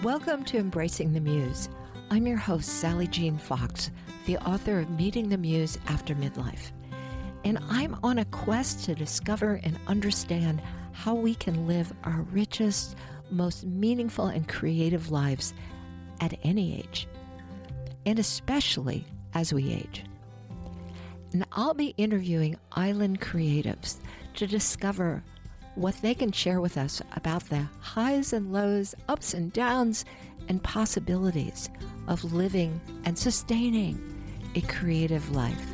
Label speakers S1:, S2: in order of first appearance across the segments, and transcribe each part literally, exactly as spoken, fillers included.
S1: Welcome to Embracing the Muse. I'm your host, Sally Jean Fox, the author of Meeting the Muse After Midlife. And I'm on a quest to discover and understand how we can live our richest, most meaningful and creative lives at any age, and especially as we age. And I'll be interviewing island creatives to discover what they can share with us about the highs and lows, ups and downs, and possibilities of living and sustaining a creative life.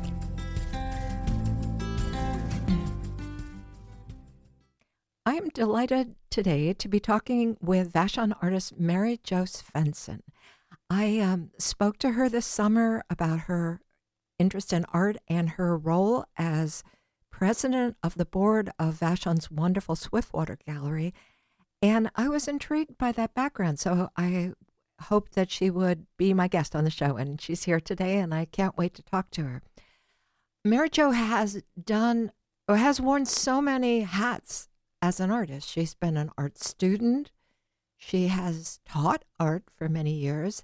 S1: I am delighted today to be talking with Vashon artist Mary Jo Svensson. I um, spoke to her this summer about her interest in art and her role as president of the board of Vashon's wonderful Swiftwater Gallery, and I was intrigued by that background, so I hoped that she would be my guest on the show, and she's here today, and I can't wait to talk to her. Mary Jo has done, or has worn so many hats as an artist. She's been an art student. She has taught art for many years.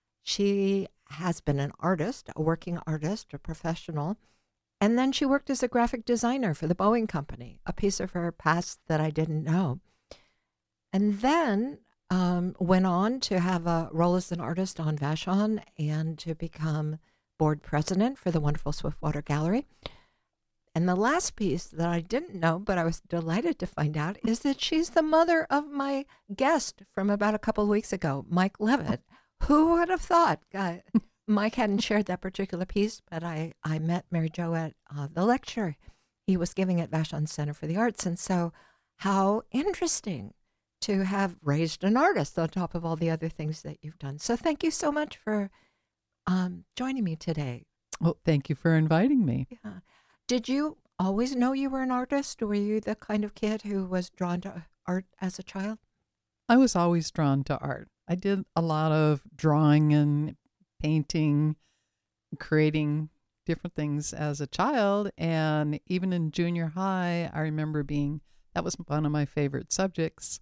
S1: She has been an artist, a working artist, a professional. And then she worked as a graphic designer for the Boeing Company, a piece of her past that I didn't know. And then um, went on to have a role as an artist on Vashon and to become board president for the wonderful Swiftwater Gallery. And the last piece that I didn't know, but I was delighted to find out, is that she's the mother of my guest from about a couple of weeks ago, Mike Levitt. Who would have thought? God, Mike hadn't shared that particular piece, but I, I met Mary Jo at uh, the lecture he was giving at Vashon Center for the Arts. And so how interesting to have raised an artist on top of all the other things that you've done. So thank you so much for um, joining me today.
S2: Well, thank you for inviting me.
S1: Yeah. Did you always know you were an artist? Were you the kind of kid who was drawn to art as a child?
S2: I was always drawn to art. I did a lot of drawing and painting, creating different things as a child. And even in junior high, I remember being, that was one of my favorite subjects.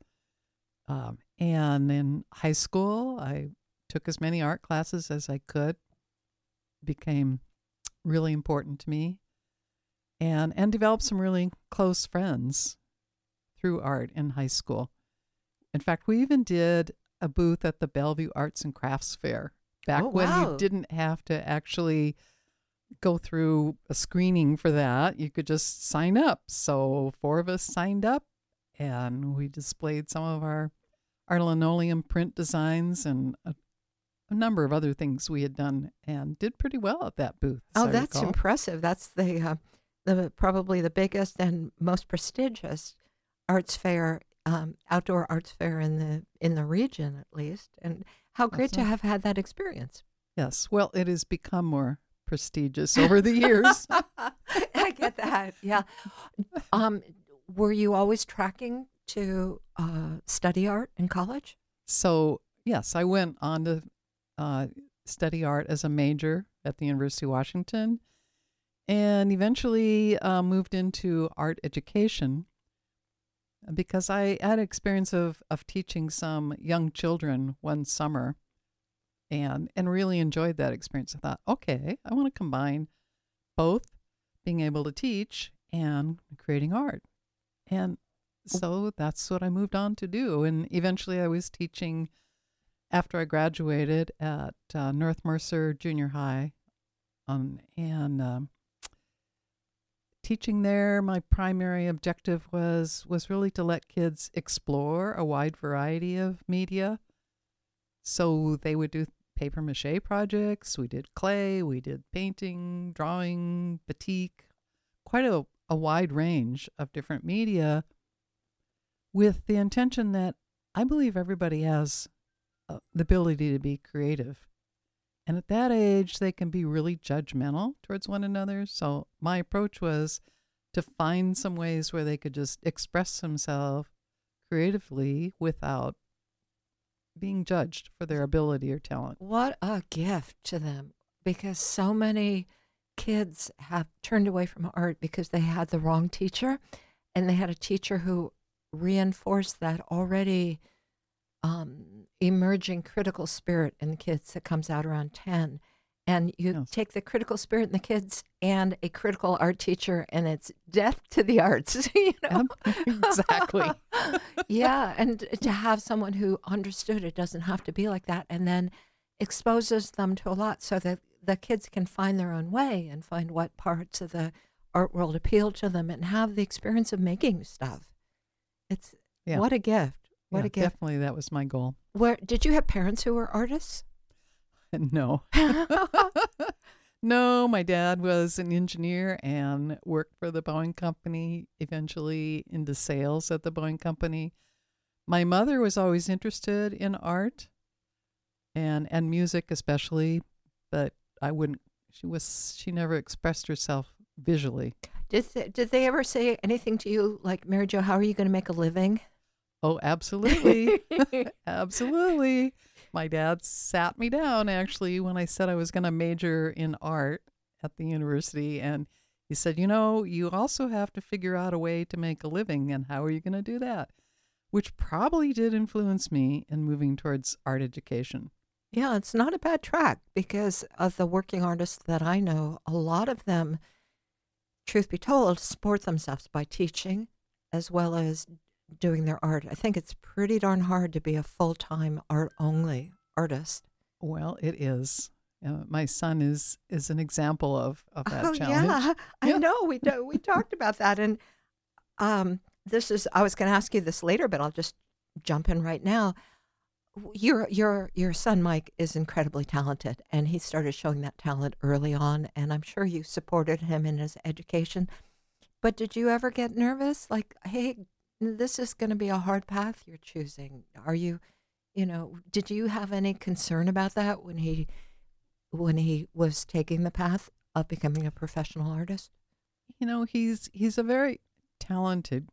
S2: Um, and in high school, I took as many art classes as I could. It became really important to me. And, and developed some really close friends through art in high school. In fact, we even did a booth at the Bellevue Arts and Crafts Fair back
S1: oh,
S2: when
S1: wow.
S2: you didn't have to actually go through a screening for that. You could just sign up. So four of us signed up and we displayed some of our, our linoleum print designs and a, a number of other things we had done and did pretty well at that booth.
S1: Oh,
S2: I
S1: that's
S2: recall.
S1: impressive. That's the, uh, the probably the biggest and most prestigious arts fair, um, outdoor arts fair in the in the region, at least. And how great
S2: Awesome.
S1: to have had that experience.
S2: Yes. Well, it has become more prestigious over the years.
S1: I get that. Yeah. Um, were you always tracking to uh, study art in college?
S2: So, yes, I went on to uh, study art as a major at the University of Washington and eventually uh, moved into art education because I had experience of, of teaching some young children one summer and, and really enjoyed that experience. I thought, okay, I want to combine both being able to teach and creating art. And so that's what I moved on to do. And eventually I was teaching after I graduated at uh, North Mercer Junior High. Um, and um, teaching there, my primary objective was, was really to let kids explore a wide variety of media. So they would do paper mache projects. We did clay, we did painting, drawing, batik, quite a, a wide range of different media with the intention that I believe everybody has uh, the ability to be creative. And at that age, they can be really judgmental towards one another. So my approach was to find some ways where they could just express themselves creatively without being judged for their ability or talent.
S1: What a gift to them, because so many kids have turned away from art because they had the wrong teacher, and they had a teacher who reinforced that already um, emerging critical spirit in the kids that comes out around ten. And you
S2: Yes.
S1: take the critical spirit in the kids and a critical art teacher, and it's death to the arts. You know?
S2: Exactly.
S1: Yeah, and to have someone who understood it doesn't have to be like that, and then exposes them to a lot so that the kids can find their own way and find what parts of the art world appeal to them and have the experience of making stuff. It's
S2: Yeah.
S1: what a gift. What
S2: Yeah,
S1: a gift.
S2: definitely that was my goal.
S1: Where did you have parents who were artists?
S2: No. No, my dad was an engineer and worked for the Boeing Company, eventually into sales at the Boeing Company. My mother was always interested in art and and music especially, but I wouldn't she was she never expressed herself visually.
S1: Did they, did they ever say anything to you like, Mary Jo, how are you going to make a living?
S2: Oh, absolutely. Absolutely. My dad sat me down actually when I said I was going to major in art at the university. And he said, you know, you also have to figure out a way to make a living. And how are you going to do that? Which probably did influence me in moving towards art education.
S1: Yeah, it's not a bad track because of the working artists that I know, a lot of them, truth be told, support themselves by teaching as well as doing their art. I think it's pretty darn hard to be a full-time art-only artist.
S2: Well, it is. Uh, my son is is an example of, of that
S1: Oh,
S2: challenge.
S1: yeah, I
S2: Yeah.
S1: know. We do, we talked about that. And um, this is, I was going to ask you this later, but I'll just jump in right now. Your your your son Mike is incredibly talented, and he started showing that talent early on. And I'm sure you supported him in his education. But did you ever get nervous? Like, hey, this is going to be a hard path you're choosing. Are you, you know, did you have any concern about that when he when he was taking the path of becoming a professional artist?
S2: You know, he's he's a very talented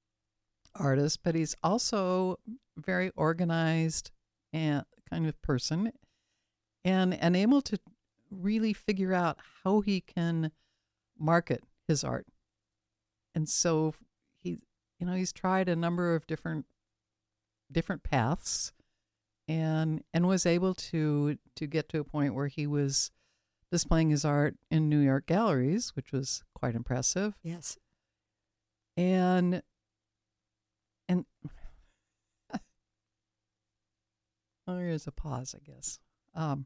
S2: artist, but he's also very organized and kind of person and and able to really figure out how he can market his art. And so he you know, he's tried a number of different different paths and and was able to to get to a point where he was displaying his art in New York galleries, which was quite impressive.
S1: Yes.
S2: And and oh, here's a pause, I guess. Um,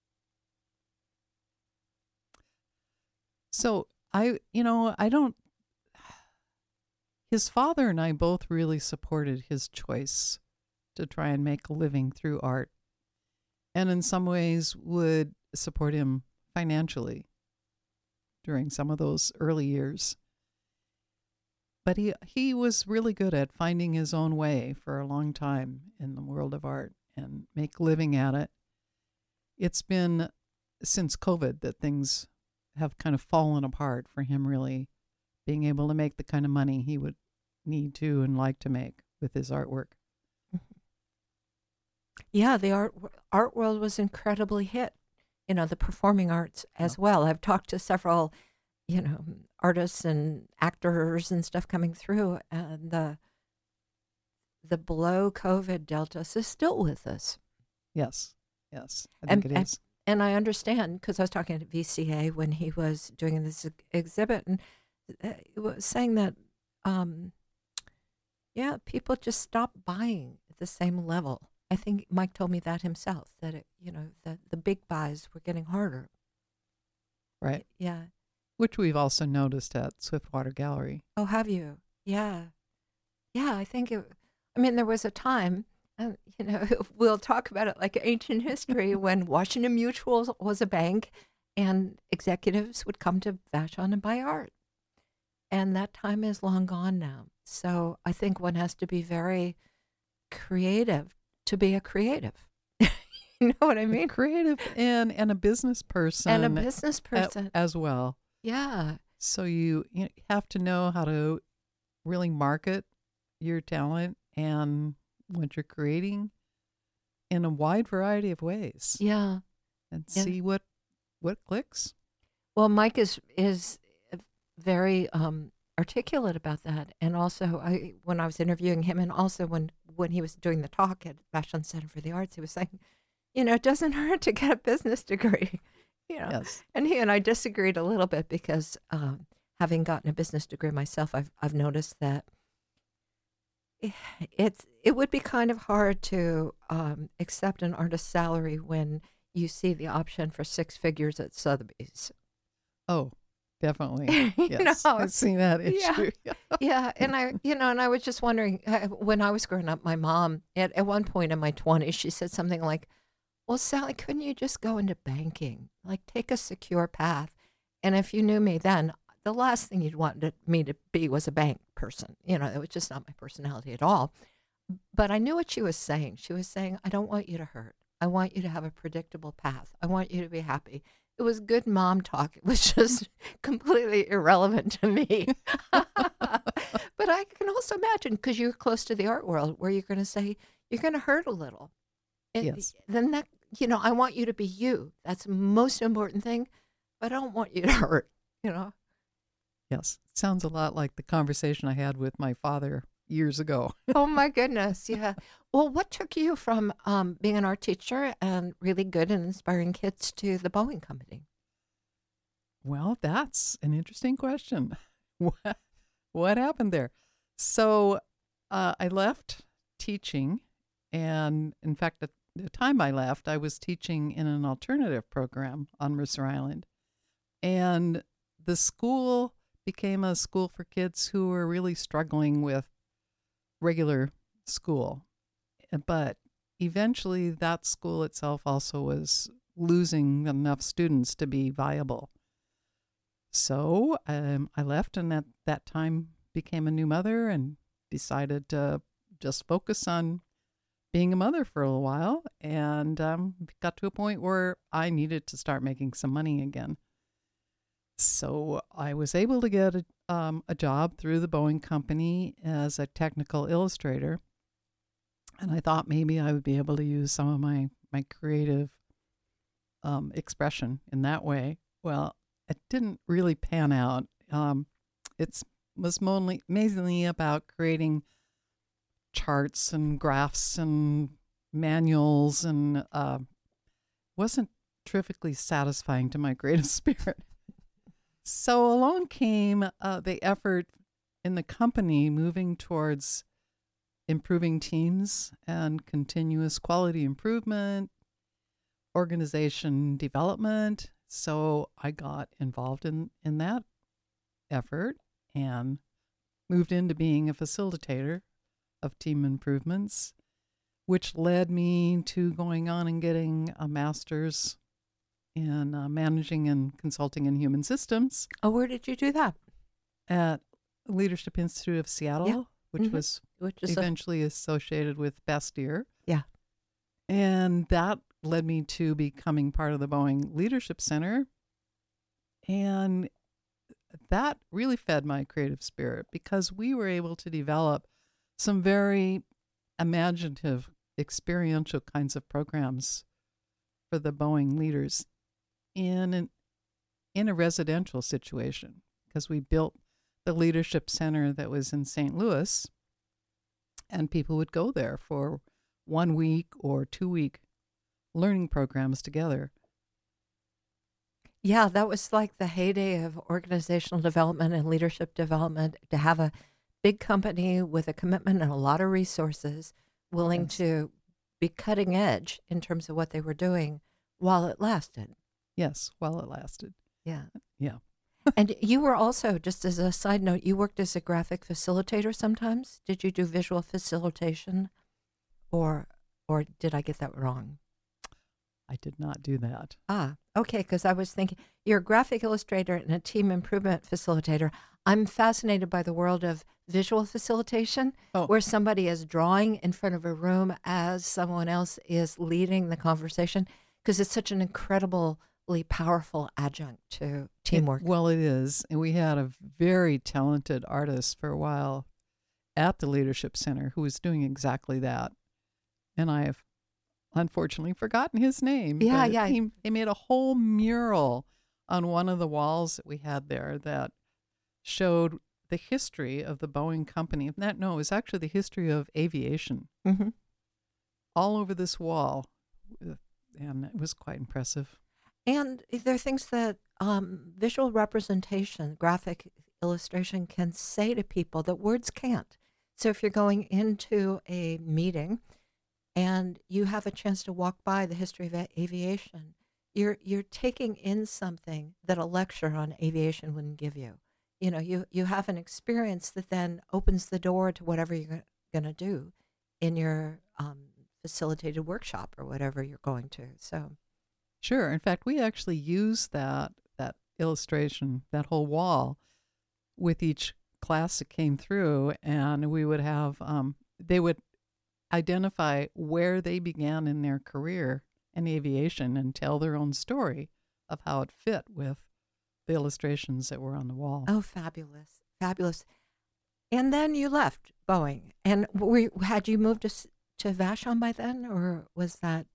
S2: so I, you know, I don't. His father and I both really supported his choice to try and make a living through art, and in some ways would support him financially during some of those early years. But he he was really good at finding his own way for a long time in the world of art and make a living at it. It's been since COVID that things have kind of fallen apart for him really being able to make the kind of money he would need to and like to make with his artwork.
S1: Yeah, the art art world was incredibly hit. You know, the performing arts as well. I've talked to several, you know, artists and actors and stuff coming through, and the the blow COVID dealt us is still with us.
S2: Yes, yes, I
S1: And
S2: think it
S1: and,
S2: is.
S1: and I understand because I was talking to V C A when he was doing this ex- exhibit, and uh, he was saying that, um, yeah, people just stopped buying at the same level. I think Mike told me that himself, that, it, you know, the, the big buys were getting harder.
S2: Right.
S1: Yeah.
S2: Which we've also noticed at Swiftwater Gallery.
S1: Oh, have you? Yeah. Yeah, I think it, I mean, there was a time, and, you know, we'll talk about it like ancient history, when Washington Mutual was a bank and executives would come to Vashon and buy art. And that time is long gone now. So I think one has to be very creative to be a creative. You know what I
S2: A
S1: mean?
S2: creative and and a business person
S1: And a business
S2: a-
S1: person.
S2: as well.
S1: Yeah.
S2: So you, you have to know how to really market your talent and what you're creating in a wide variety of ways
S1: Yeah.
S2: and
S1: Yeah.
S2: see what what clicks.
S1: Well, Mike is is very um, articulate about that, and also I when I was interviewing him, and also when when he was doing the talk at Vashon Center for the Arts, he was saying, you know, it doesn't hurt to get a business degree, you know.
S2: Yes.
S1: And he and I disagreed a little bit because um, having gotten a business degree myself, I've I've noticed that it's it would be kind of hard to um, accept an artist's salary when you see the option for six figures at Sotheby's.
S2: Oh, definitely.
S1: You
S2: Yes.
S1: know,
S2: I've seen that issue.
S1: Yeah, and I, you know, and I was just wondering, uh, when I was growing up, my mom, at, at one point in my twenties, she said something like, well, Sally, couldn't you just go into banking? Like, take a secure path. And if you knew me then, the last thing you'd want to, me to be was a bank person. You know, it was just not my personality at all. But I knew what she was saying. She was saying, I don't want you to hurt. I want you to have a predictable path. I want you to be happy. It was good mom talk. It was just completely irrelevant to me. But I can also imagine, because you're close to the art world, where you're going to say, you're going to hurt a little. And
S2: Yes.
S1: then that, you know, I want you to be you. That's the most important thing. But I don't want you to hurt, you know.
S2: Yes. Sounds a lot like the conversation I had with my father years ago.
S1: Oh, my goodness. Yeah. Well, what took you from um, being an art teacher and really good and inspiring kids to the Boeing Company?
S2: Well, that's an interesting question. What, what happened there? So uh, I left teaching, and in fact, at the time I left, I was teaching in an alternative program on Mercer Island. And the school became a school for kids who were really struggling with regular school. But eventually that school itself also was losing enough students to be viable. So um, I left, and at that time became a new mother and decided to just focus on being a mother for a little while, and um, got to a point where I needed to start making some money again. So I was able to get a, um, a job through the Boeing Company as a technical illustrator. And I thought maybe I would be able to use some of my, my creative um, expression in that way. Well, it didn't really pan out. Um, it was mainly, mainly about creating charts and graphs and manuals, and uh, wasn't terrifically satisfying to my creative spirit. So along came uh, the effort in the company moving towards improving teams and continuous quality improvement, organization development. So I got involved in, in that effort and moved into being a facilitator of team improvements, which led me to going on and getting a master's in uh, managing and consulting in human systems
S1: Oh, where did you do that?
S2: at Leadership Institute of Seattle,
S1: Yeah.
S2: which
S1: Mhm.
S2: was
S1: Which is a,
S2: eventually associated with Bastyr.
S1: yeah.
S2: And that led me to becoming part of the Boeing Leadership Center. And that really fed my creative spirit because we were able to develop some very imaginative, experiential kinds of programs for the Boeing leaders in an, in a residential situation, because we built the Leadership Center that was in Saint Louis, and people would go there for one week or two week learning programs together.
S1: Yeah, that was like the heyday of organizational development and leadership development, to have a big company with a commitment and a lot of resources willing
S2: Yes.
S1: to be cutting edge in terms of what they were doing while it lasted.
S2: Yes, while it lasted.
S1: Yeah.
S2: Yeah.
S1: And you were also, just as a side note, you worked as a graphic facilitator sometimes. Did you do visual facilitation, or or did I get that wrong?
S2: I did not do that.
S1: Ah, okay, because I was thinking you're a graphic illustrator and a team improvement facilitator. I'm fascinated by the world of visual facilitation,
S2: Oh.
S1: where somebody is drawing in front of a room as someone else is leading the conversation, because it's such an incredibly powerful adjunct to teamwork.
S2: It- well, it is. And we had a very talented artist for a while at the Leadership Center who was doing exactly that. And I have unfortunately forgotten his name.
S1: Yeah,
S2: but
S1: yeah.
S2: He, he made a whole mural on one of the walls that we had there that showed the history of the Boeing company. That no, it was actually the history of aviation
S1: Mm-hmm.
S2: all over this wall, uh, and it was quite impressive.
S1: And there are things that um, visual representation, graphic illustration can say to people that words can't. So if you're going into a meeting and you have a chance to walk by the history of a- aviation, you're you're taking in something that a lecture on aviation wouldn't give you. You know, you you have an experience that then opens the door to whatever you're going to do in your um, facilitated workshop or whatever you're going to. So,
S2: Sure. In fact, we actually used that that illustration, that whole wall, with each class that came through, and we would have um, they would identify where they began in their career in aviation and tell their own story of how it fit with the illustrations that were on the wall.
S1: oh, fabulous, fabulous. And then you left Boeing, and were you, had you moved to s- to Vashon by then, or was that?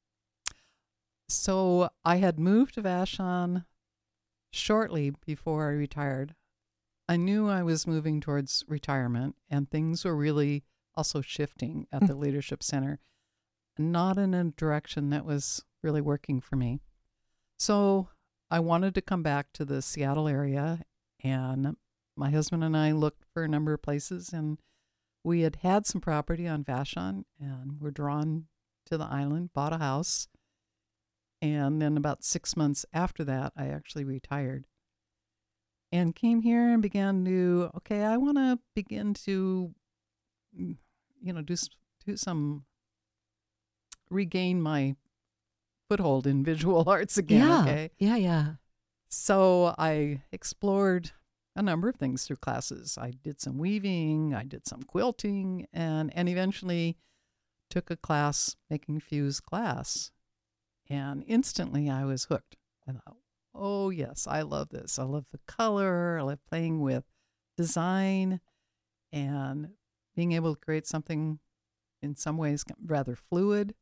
S2: So I had moved to Vashon shortly before I retired. I knew I was moving towards retirement, and things were really also shifting at the Leadership Center, not in a direction that was really working for me. So I wanted to come back to the Seattle area, and my husband and I looked for a number of places, and we had had some property on Vashon, and were drawn to the island, bought a house, and then about six months after that, I actually retired and came here and began to, okay, I want to begin to, mm, you know, do, s- do some, regain my foothold in visual arts again,
S1: Yeah,
S2: okay?
S1: yeah, yeah.
S2: So I explored a number of things through classes. I did some weaving, I did some quilting, and, and eventually took a class, making fuse glass. And instantly I was hooked. I thought, oh, yes, I love this. I love the color. I love playing with design and being able to create something in some ways rather fluid.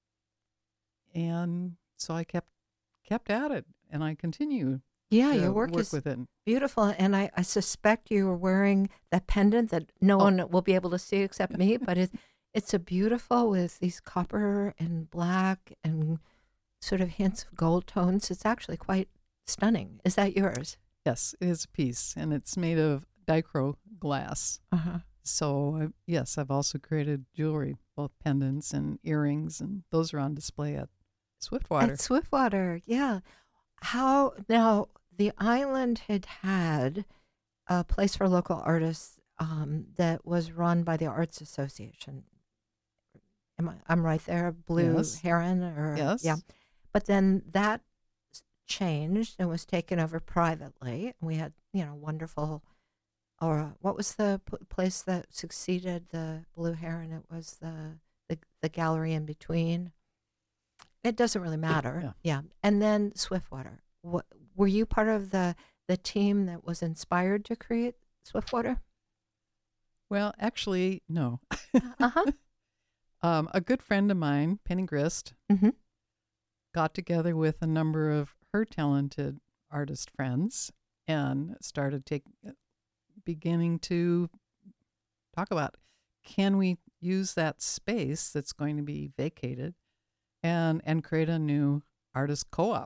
S2: And so I kept kept at it, and I continue
S1: Yeah,
S2: to
S1: your work
S2: work
S1: is
S2: with it.
S1: beautiful, and I, I suspect you were wearing that pendant that no
S2: Oh.
S1: one will be able to see except me. But it, it's a beautiful with these copper and black and sort of hints of gold tones. It's actually quite stunning. Is that yours?
S2: Yes, it is a piece, and it's made of dichro glass.
S1: Uh huh.
S2: So, I, yes, I've also created jewelry, both pendants and earrings, and those are on display at Swiftwater.
S1: At Swiftwater, yeah. How now? The island had had a place for local artists um, that was run by the Arts Association. Am I, I'm right there, Blue
S2: Yes.
S1: Heron, or
S2: Yes.
S1: yeah. But then that s- changed and was taken over privately. And we had, you know, wonderful. Or uh, what was the p- place that succeeded the Blue Heron? It was the the, the gallery in between. It doesn't really matter.
S2: Yeah.
S1: Yeah. And then Swiftwater. What, were you part of the the team that was inspired to create Swiftwater?
S2: Well, actually, no.
S1: Uh huh.
S2: Um, a good friend of mine, Penny Grist,
S1: Mm-hmm.
S2: got together with a number of her talented artist friends and started take, beginning to talk about, can we use that space that's going to be vacated and and create a new artist co-op.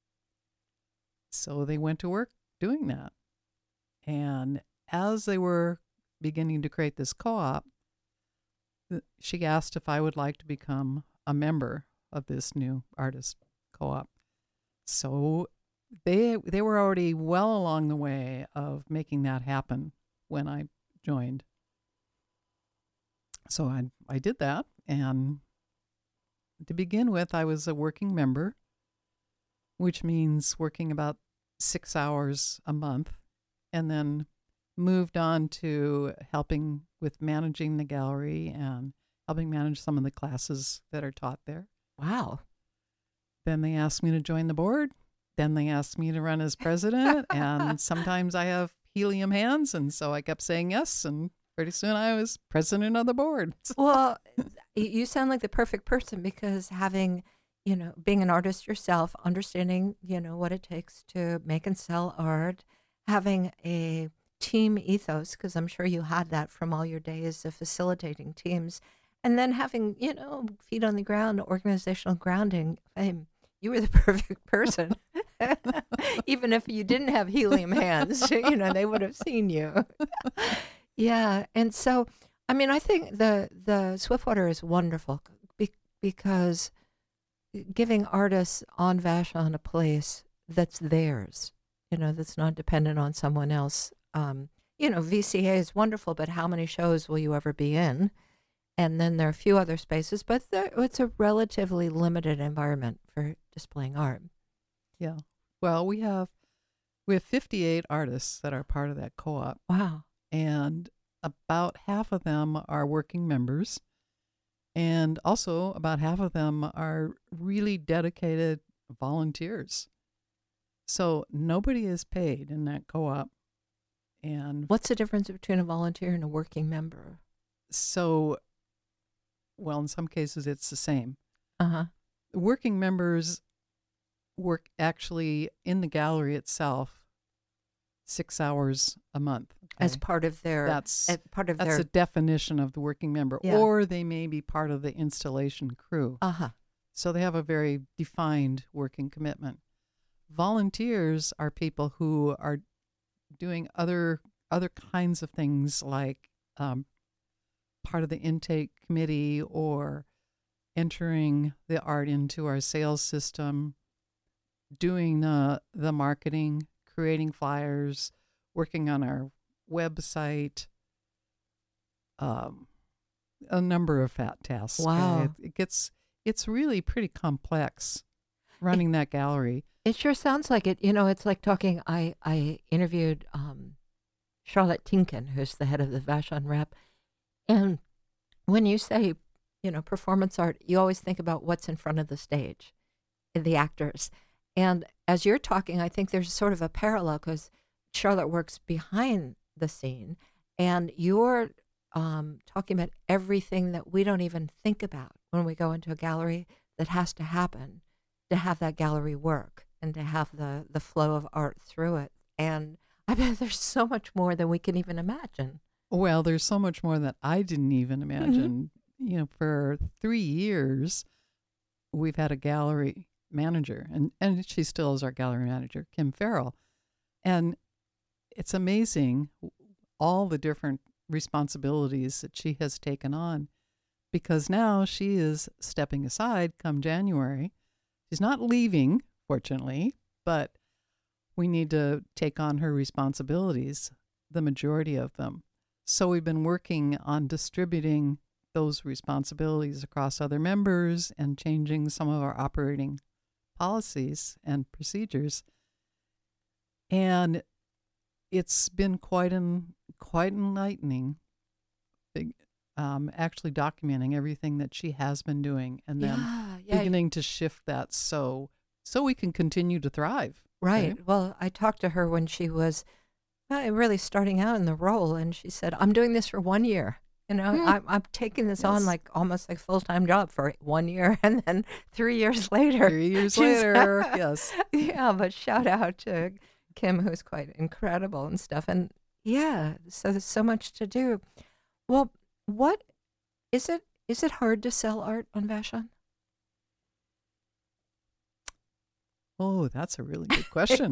S2: So they went to work doing that. And as they were beginning to create this co-op, th- she asked if I would like to become a member of this new artist co-op. So they they were already well along the way of making that happen when I joined. So I I did that, and to begin with, I was a working member, which means working about six hours a month, and then moved on to helping with managing the gallery and helping manage some of the classes that are taught there.
S1: Wow.
S2: Then they asked me to join the board. Then they asked me to run as president, and sometimes I have helium hands, and so I kept saying yes, and pretty soon I was president of the board.
S1: Well, y- you sound like the perfect person because having, you know, being an artist yourself, understanding, you know, what it takes to make and sell art, having a team ethos, because I'm sure you had that from all your days of facilitating teams, and then having, you know, feet on the ground, organizational grounding. Um, you were the perfect person. Even if you didn't have helium hands, you know, they would have seen you. Yeah. And so, I mean, I think the, the Swiftwater is wonderful be, because giving artists on Vashon a place that's theirs, you know, that's not dependent on someone else. Um, you know, V C A is wonderful, but how many shows will you ever be in? And then there are a few other spaces, but there, it's a relatively limited environment for displaying art.
S2: Yeah. Well, we have we have fifty-eight artists that are part of that co-op.
S1: Wow.
S2: And about half of them are working members. And also about half of them are really dedicated volunteers. So nobody is paid in that co-op. And
S1: what's the difference between a volunteer and a working member?
S2: So, well, in some cases it's the same.
S1: Uh-huh.
S2: Working members work actually in the gallery itself six hours a month. Okay?
S1: As part of their
S2: that's
S1: as part of
S2: that's
S1: their
S2: a definition of the working member.
S1: Yeah.
S2: Or they may be part of the installation crew.
S1: Uh-huh.
S2: So they have a very defined working commitment. Volunteers are people who are doing other other kinds of things, like um, part of the intake committee or entering the art into our sales system, doing the the marketing, creating flyers, working on our website, um, a number of fat tasks.
S1: Wow.
S2: Okay? It, it gets it's really pretty complex running that gallery.
S1: It sure sounds like it. You know, it's like talking. I, I interviewed um, Charlotte Tinkin, who's the head of the Vashon Rep. And when you say, you know, performance art, you always think about what's in front of the stage, the actors. And as you're talking, I think there's sort of a parallel because Charlotte works behind the scene. And you're um, talking about everything that we don't even think about when we go into a gallery that has to happen to have that gallery work and to have the, the flow of art through it. And I bet there's so much more than we can even imagine.
S2: Well, there's so much more that I didn't even imagine. Mm-hmm. You know, for three years, we've had a gallery manager, and, and she still is our gallery manager, Kim Farrell. And it's amazing all the different responsibilities that she has taken on, because now she is stepping aside come January. She's not leaving, fortunately, but we need to take on her responsibilities, the majority of them. So we've been working on distributing those responsibilities across other members and changing some of our operating policies and procedures. And it's been quite an quite enlightening, big, um, actually documenting everything that she has been doing, and then
S1: yeah, yeah.
S2: beginning to shift that so so we can continue to thrive.
S1: Right.
S2: Okay?
S1: Well, I talked to her when she was uh, really starting out in the role, and she said, "I'm doing this for one year. You know,
S2: Hmm.
S1: I'm, I'm taking this
S2: Yes.
S1: on like almost like full time job for one year, and then three years later,
S2: Three years
S1: she's-
S2: later, yes.
S1: Yeah, but shout out to Kim, who's quite incredible and stuff. And yeah, so there's so much to do. Well, what is it? Is it hard to sell art on Vashon?
S2: Oh, that's a really good question.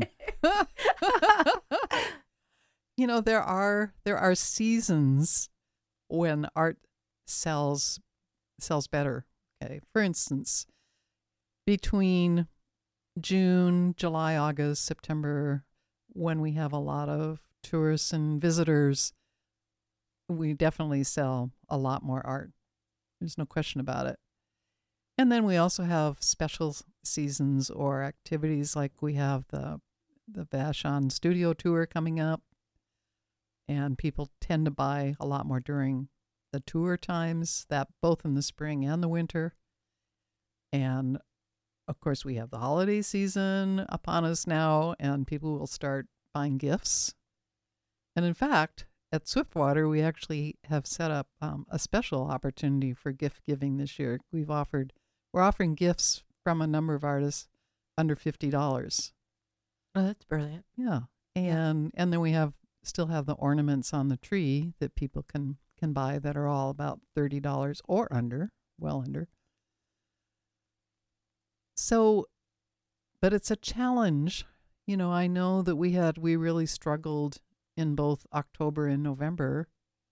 S2: You know, there are there are seasons when art sells sells better. Okay, for instance, between June, July, August, September, when we have a lot of tourists and visitors, we definitely sell a lot more art. There's no question about it. And then we also have special seasons or activities, like we have the the Vashon Studio Tour coming up, and people tend to buy a lot more during the tour times, that both in the spring and the winter. And of course, we have the holiday season upon us now, and people will start buying gifts. And in fact, at Swiftwater, we actually have set up um, a special opportunity for gift giving this year. We've offered, we're offering gifts from a number of artists under fifty dollars.
S1: Oh, that's brilliant.
S2: Yeah. And and then we have still have the ornaments on the tree that people can can buy that are all about thirty dollars or under, well under. So, but it's a challenge. You know, I know that we had we really struggled in both October and November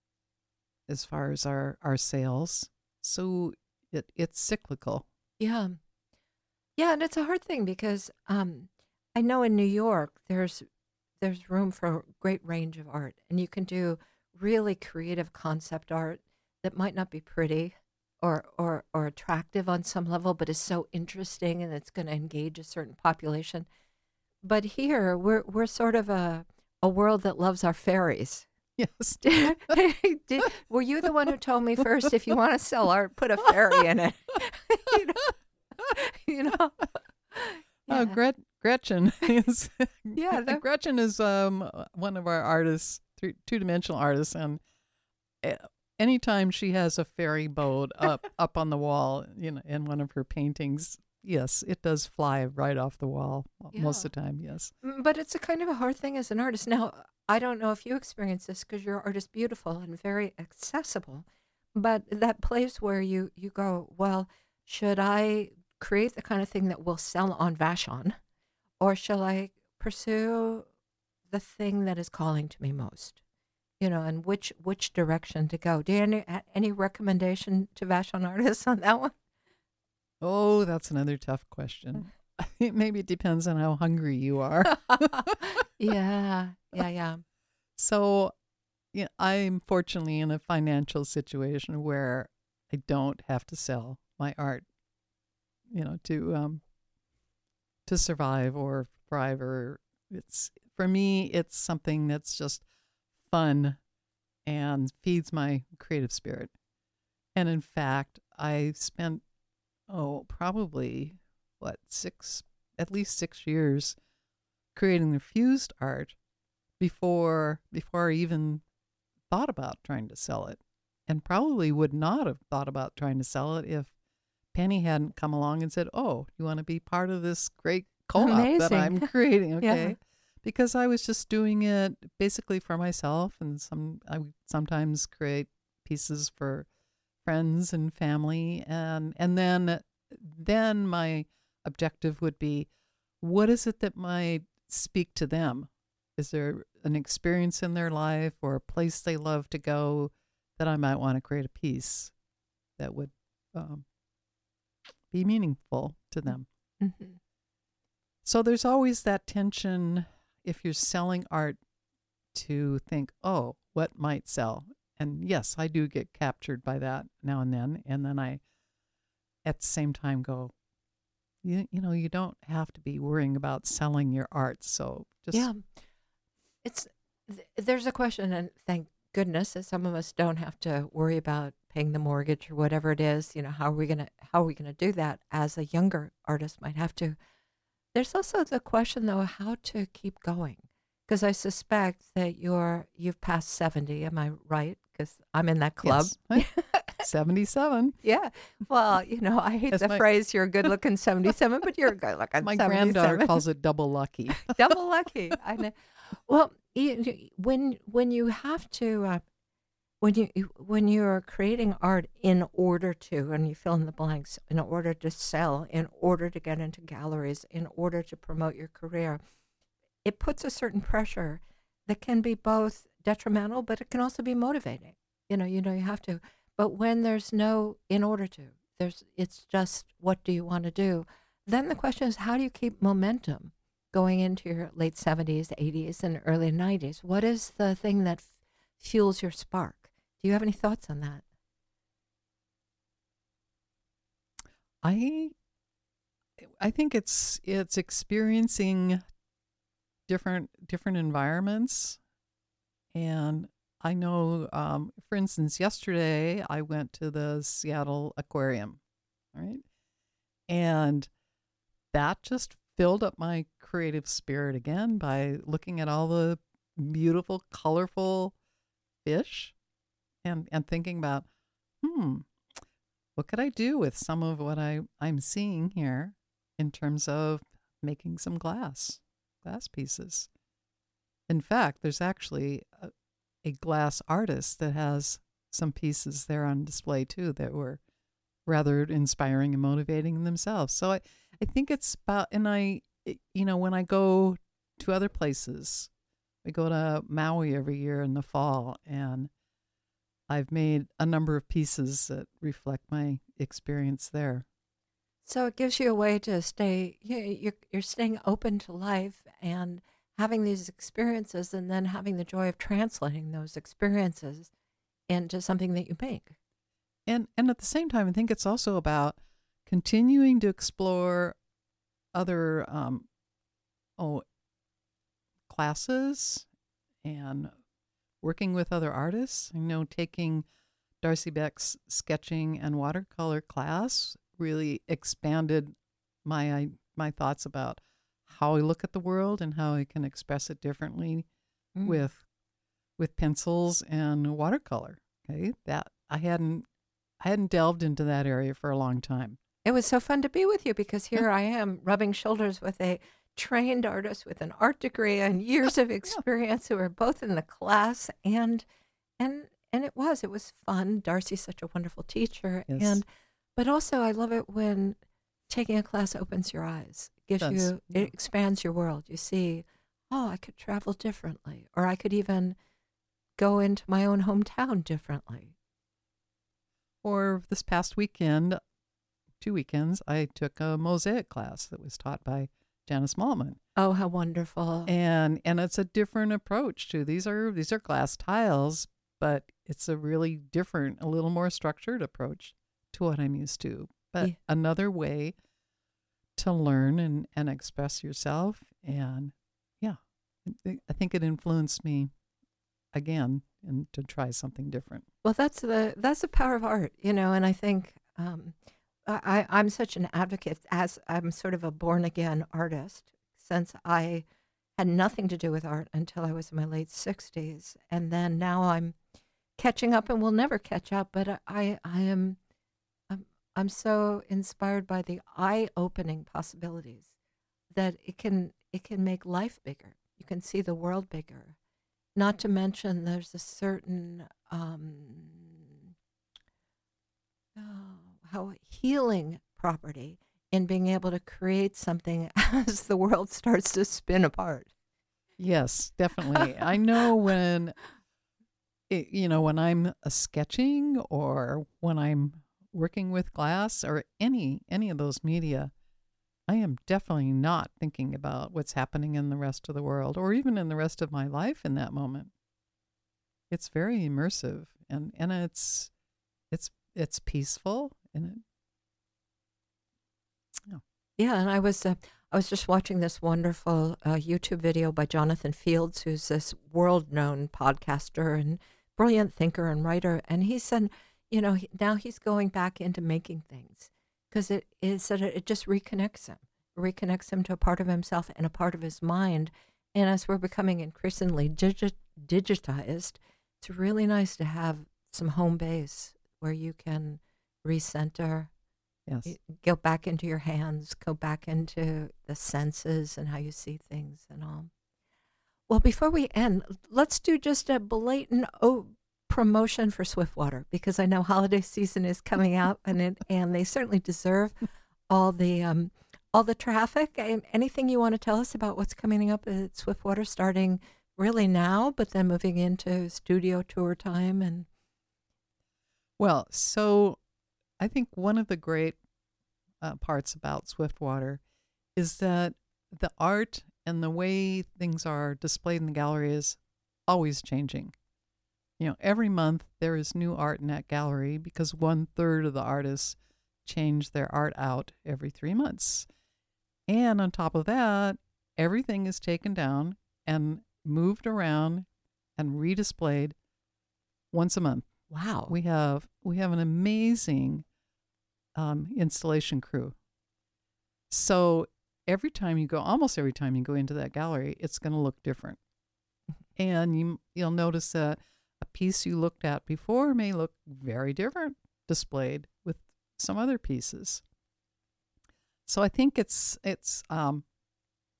S2: as far as our our sales. So it it's cyclical.
S1: Yeah. Yeah, and it's a hard thing because um, I know in New York there's there's room for a great range of art, and you can do really creative concept art that might not be pretty or or or attractive on some level, but is so interesting and it's going to engage a certain population. But here we're we're sort of a a world that loves our fairies.
S2: Yes.
S1: Did, were you the one who told me first if you want to sell art, put a fairy in it? you know. You know,
S2: Oh,
S1: yeah,
S2: Gret- Gretchen is
S1: yeah, the-
S2: Gretchen is um one of our artists, three, two-dimensional artists, and uh, anytime she has a fairy boat up up on the wall, you know, in one of her paintings, yes, it does fly right off the wall most
S1: yeah.
S2: of the time. Yes.
S1: Mm, But it's a kind of a hard thing as an artist. Now, I don't know if you experience this because your art is beautiful and very accessible, but that place where you you go, well, should I create the kind of thing that will sell on Vashon, or shall I pursue the thing that is calling to me most? You know, and which which direction to go? Do you have any, a- any recommendation to Vashon artists on that one?
S2: Oh, that's another tough question. Maybe it depends on how hungry you are.
S1: Yeah, yeah, yeah.
S2: So, yeah, I'm fortunately in a financial situation where I don't have to sell my art, you know, to um to survive or thrive. Or it's for me, it's something that's just fun and feeds my creative spirit. And in fact, I spent oh probably what six at least six years creating the fused art before before I even thought about trying to sell it, and probably would not have thought about trying to sell it if Penny hadn't come along and said, "Oh, you want to be part of this great co-op that
S1: Amazing.
S2: I'm creating?"
S1: Yeah.
S2: Okay, because I was just doing it basically for myself, and some I would sometimes create pieces for friends and family, and and then then my objective would be, what is it that might speak to them? Is there an experience in their life or a place they love to go that I might want to create a piece that would um, be meaningful to them?
S1: Mhm.
S2: So there's always that tension if you're selling art to think, oh, what might sell? And yes, I do get captured by that now and then. And then I, at the same time, go, you, you know, you don't have to be worrying about selling your art. So just,
S1: Yeah. It's th- there's a question, and thank goodness that some of us don't have to worry about paying the mortgage or whatever it is. You know, how are we gonna how are we gonna do that? As a younger artist might have to. There's also the question though, how to keep going, because I suspect that you're you've passed seventy. Am I right? Because I'm in that club.
S2: yes, seventy-seven.
S1: Yeah. Well, you know, I hate
S2: That's
S1: the
S2: my-
S1: phrase "you're a good-looking seventy-seven," but you're a good-looking
S2: My
S1: seventy-seven.
S2: granddaughter calls it double lucky.
S1: Double lucky. I know. Well, you, you- when when you have to uh, when you you- when you're creating art in order to, and you fill in the blanks, in order to sell, in order to get into galleries, in order to promote your career, it puts a certain pressure that can be both detrimental, but it can also be motivating. You know, you know, you have to. But when there's no in order to, there's it's just what do you want to do? Then the question is, how do you keep momentum going into your late seventies, eighties, and early nineties? What is the thing that f- fuels your spark? Do you have any thoughts on that?
S2: I I think it's it's experiencing different different environments. And I know, um, for instance, yesterday I went to the Seattle Aquarium, right? And that just filled up my creative spirit again by looking at all the beautiful, colorful fish and, and thinking about, hmm, what could I do with some of what I, I'm seeing here in terms of making some glass, glass pieces? In fact, there's actually a, a glass artist that has some pieces there on display too that were rather inspiring and motivating in themselves. So I, I think it's about, and I, it- you know, when I go to other places, we go to Maui every year in the fall, and I've made a number of pieces that reflect my experience there.
S1: So it gives you a way to stay, you you're, you're staying open to life and having these experiences and then having the joy of translating those experiences into something that you make.
S2: And and at the same time, I think it's also about continuing to explore other um, oh classes and working with other artists. You know, taking Darcy Beck's sketching and watercolor class really expanded my I- my thoughts about how I look at the world and how I can express it differently
S1: Mm.
S2: with with pencils and watercolor. Okay, that I hadn't I hadn't delved into that area for a long time.
S1: It was so fun to be with you because
S2: Yeah,
S1: here I am rubbing shoulders with a trained artist with an art degree and years of
S2: yeah,
S1: experience who are both in the class and and and it was it was fun. Darcy's such a wonderful teacher
S2: yes,
S1: and but also I love it when taking a class opens your eyes. It gives
S2: does.
S1: you
S2: Yeah.
S1: it expands your world. You see, oh, I could travel differently or I could even go into my own hometown differently.
S2: Or this past weekend, two weekends, I took a mosaic class that was taught by Janice Maltman.
S1: Oh, how wonderful.
S2: And and it's a different approach to these are these are glass tiles, but it's a really different, a little more structured approach to what I'm used to. But
S1: Yeah.
S2: another way to learn and, and express yourself. And yeah, I I think it influenced me again and to try something different.
S1: Well, that's the that's the power of art, you know, and I think um, I, I- I'm such an advocate as I'm sort of a born again artist since I had nothing to do with art until I was in my late sixties, and then now I'm catching up and will never catch up. But I I I am I'm, I'm so inspired by the eye opening possibilities that it can it can make life bigger. You can see the world bigger. Not to mention, there's a certain um, oh, how healing property in being able to create something as the world starts to spin apart.
S2: Yes, definitely. I know when it, you know, when I'm uh, sketching or when I'm working with glass or any any of those media, I am definitely not thinking about what's happening in the rest of the world or even in the rest of my life in that moment. It's very immersive and and it's it's it's peaceful and it, yeah.
S1: Yeah, and I was uh, I was just watching this wonderful uh, YouTube video by Jonathan Fields, who's this world-known podcaster and brilliant thinker and writer, and he said, you know, he, now he's going back into making things because it is that it just reconnects him, reconnects him to a part of himself and a part of his mind, and as we're becoming increasingly digi- digitized, it's really nice to have some home base where you can recenter
S2: Yes.
S1: y- go back into your hands, go back into the senses and how you see things and all. Well, before we end, let's do just a blatant oh, promotion for Swiftwater because I know holiday season is coming out and it, and they certainly deserve all the um, all the traffic. And anything you want to tell us about what's coming up at Swiftwater starting really now, but then moving into studio tour time and
S2: Well, so I think one of the great uh, parts about Swiftwater is that the art and the way things are displayed in the gallery is always changing. You know, every month there is new art in that gallery because one third of the artists change their art out every three months. And on top of that, everything is taken down and moved around and redisplayed once a month.
S1: wow.
S2: We have we have an amazing um, installation crew. So every time you go, almost every time you go into that gallery, it's going to look different. And you you'll notice that a piece you looked at before may look very different displayed with some other pieces. So I think it's it's um,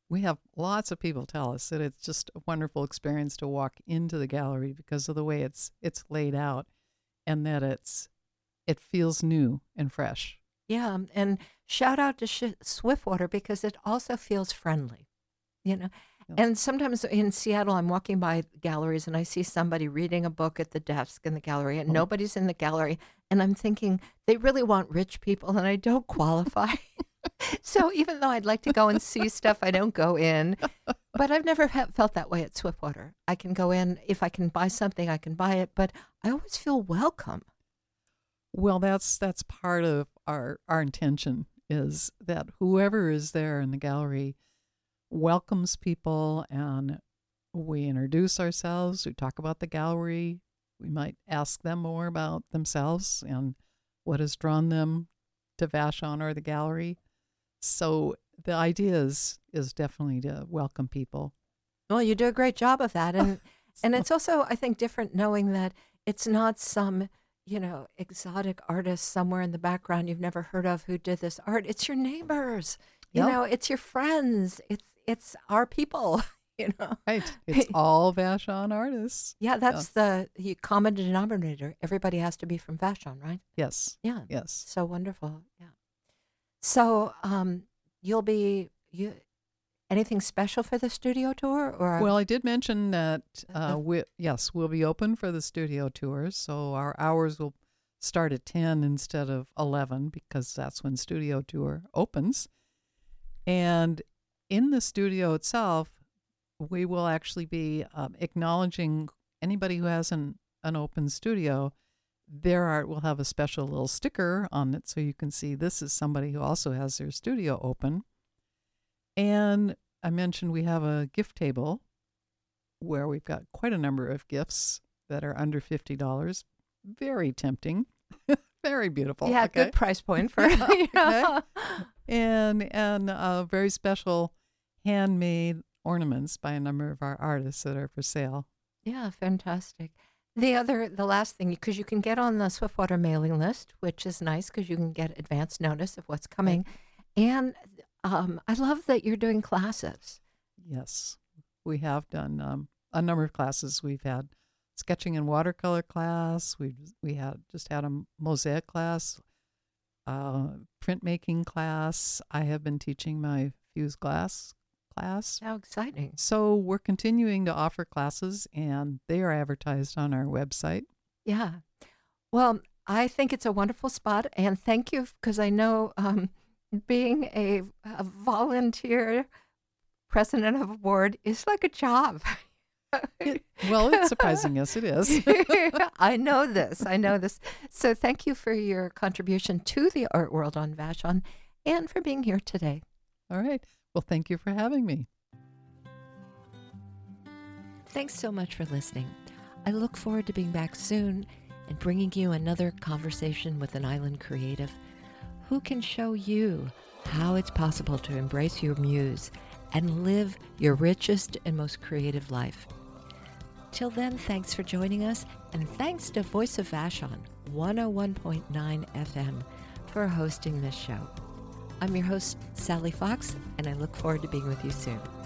S2: we have lots of people tell us that it's just a wonderful experience to walk into the gallery because of the way it's it's laid out, and that it's it feels new and fresh.
S1: Yeah, and shout out to Sh- Swiftwater because it also feels friendly, you know.
S2: Yeah.
S1: And sometimes in Seattle, I'm walking by galleries and I see somebody reading a book at the desk in the gallery, and
S2: Oh.
S1: nobody's in the gallery, and I'm thinking they really want rich people, and I don't qualify. So even though I'd like to go and see stuff, I don't go in. But I've never ha- felt that way at Swiftwater. I can go in if I can buy something, I can buy it, but I always feel welcome.
S2: Well, that's that's part of our our intention is that whoever is there in the gallery welcomes people, and we introduce ourselves, we talk about the gallery, we might ask them more about themselves and what has drawn them to Vashon or the gallery. So the idea is is definitely to welcome people.
S1: Well, you do a great job of that. And and it's also, I think, different knowing that it's not some, you know, exotic artist somewhere in the background you've never heard of who did this art. It's your neighbors. You
S2: Yep.
S1: know, it's your friends. It's it's our people, you know.
S2: Right. It's all Vashon artists.
S1: Yeah, that's the, the common denominator. Everybody has to be from Vashon, right?
S2: Yes.
S1: Yeah.
S2: Yes.
S1: So wonderful. Yeah. So um, you'll be you anything special for the studio tour, or
S2: Well, I did mention that uh,
S1: Uh-huh.
S2: we yes, we'll be open for the studio tours. So our hours will start at ten instead of eleven because that's when studio tour opens. And in the studio itself, we will actually be um, acknowledging anybody who has an, an open studio. Their art will have a special little sticker on it so you can see this is somebody who also has their studio open. And I mentioned we have a gift table where we've got quite a number of gifts that are under fifty dollars. Very tempting. Very beautiful.
S1: yeah,
S2: okay?
S1: good price point for you know.
S2: And, and uh, very special handmade ornaments by a number of our artists that are for sale.
S1: Yeah, fantastic. The other, the last thing, because you can get on the Swiftwater mailing list, which is nice because you can get advance notice of what's coming. And um, I love that you're doing classes.
S2: Yes, we have done um, a number of classes. We've had sketching and watercolor class. We we had just had a mosaic class, uh, printmaking class. I have been teaching my fused glass class.
S1: How exciting.
S2: So we're continuing to offer classes, and they are advertised on our website.
S1: Yeah. Well, I think it's a wonderful spot. And thank you, because I know um, being a, a volunteer president of a board is like a job.
S2: It, well, it's surprising. Yes, it is.
S1: I know this. I know this. So thank you for your contribution to the art world on Vashon and for being here today.
S2: All right. Well, thank you for having me.
S1: Thanks so much for listening. I look forward to being back soon and bringing you another conversation with an island creative who can show you how it's possible to embrace your muse and live your richest and most creative life. Till then, thanks for joining us, and thanks to Voice of Vashon, one oh one point nine F M, for hosting this show. I'm your host, Sally Fox, and I look forward to being with you soon.